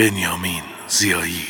بنیامین زیایی.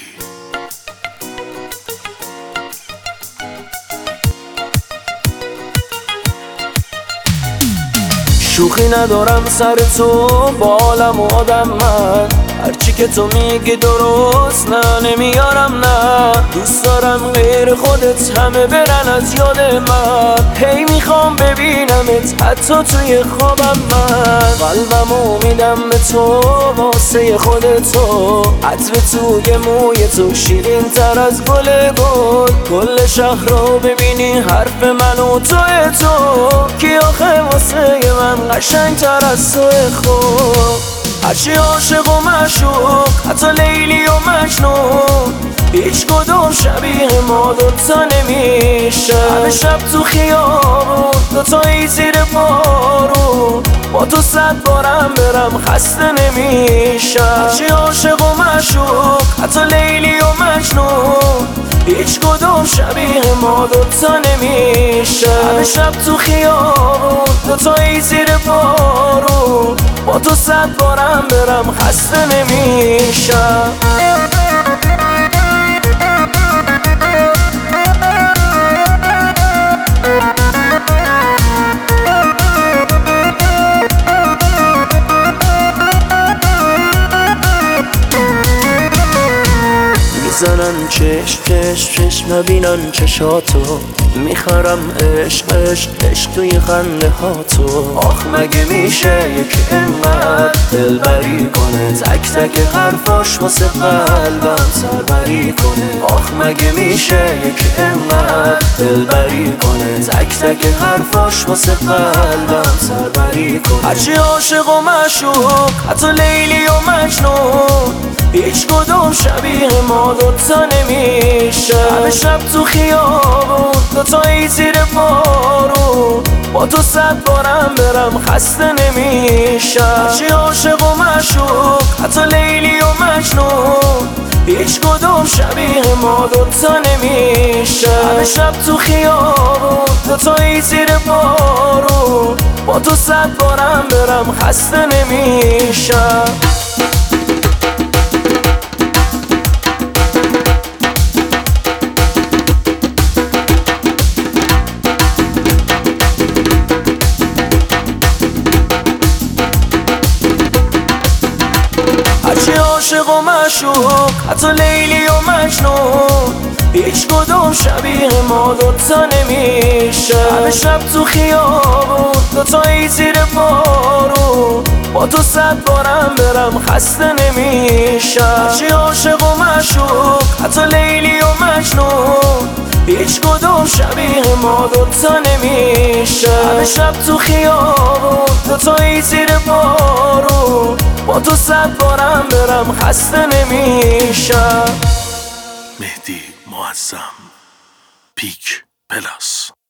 شوخی ندارم سر تو بالم و آدم من، هرچی که تو میگی درست نه نمیارم نه. دوست دارم غیر خودت همه برن از یاد من، هی میخوام ببینمت حتی توی خوابم. من قلبمو میدم به تو واسه خودتو، عطر توی موی تو شیرین تر از گل کل شهر رو ببینی حرف من و توی تو، کی آخه واسه من قشنگ تر از توی خوب. هرچی عاشق و معشوق حتی لیلی و مجنون، هیچ کدوم شبیه ما دوتا نمیشه. همه شب تو خیابون دوتایی زیر بارون، با تو 100 بارم برم خسته نمیشه. هرچی عاشق و معشوق حتی لیلی و مجنون، هیچ کدوم شبیه ما دوتا نمیشه. همه شب تو خیابون دوتایی زیر بارون، با تو 100 بارم برم خسته نمیشم. میزنن چشم نبینن چشاتو، میخرم عشق توی خنده هاتو. آخ مگه میشه یکی انقدر دلبری کنه، تک تک حرفاش واسه قلبم سربری کنه. آخ مگه میشه یکی انقدر دلبری کنه، تک تک حرفاش واسه قلبم سربری کنه. هرچی عاشق و معشوق حتی لیلی و مجنون، هیچ کدوم شبیه ما دوتا نمیشه. همه شب تو خیابون دوتایی زیر بارون، با تو 100 بارم برم خسته نمیشه. هرچی عاشق و معشوق حتی لیلی و مجنون، هیچ کدوم شبیه ما دوتا نمیشه. همه شب تو خیابون دوتایی زیر بارون، با تو 100 بارم برم خسته نمیشه. هرچی عاشق و معشوق حتی لیلی و مجنون، هیچ کدوم شبیه ما دوتا نمیشه. همه شب تو خیابون دوتایی زیر بارون، با تو 100 بارم برم خسته نمیشه. هرچی عاشق و معشوق حتی لیلی و مجنون، هیچ کدوم شبیه ما دوتا نمیشه. همه شب تو خیابون دوتایی زیر بارون، با تو 100 بارم برم خسته نمیشه. مهدی معظم، پیک پلاس.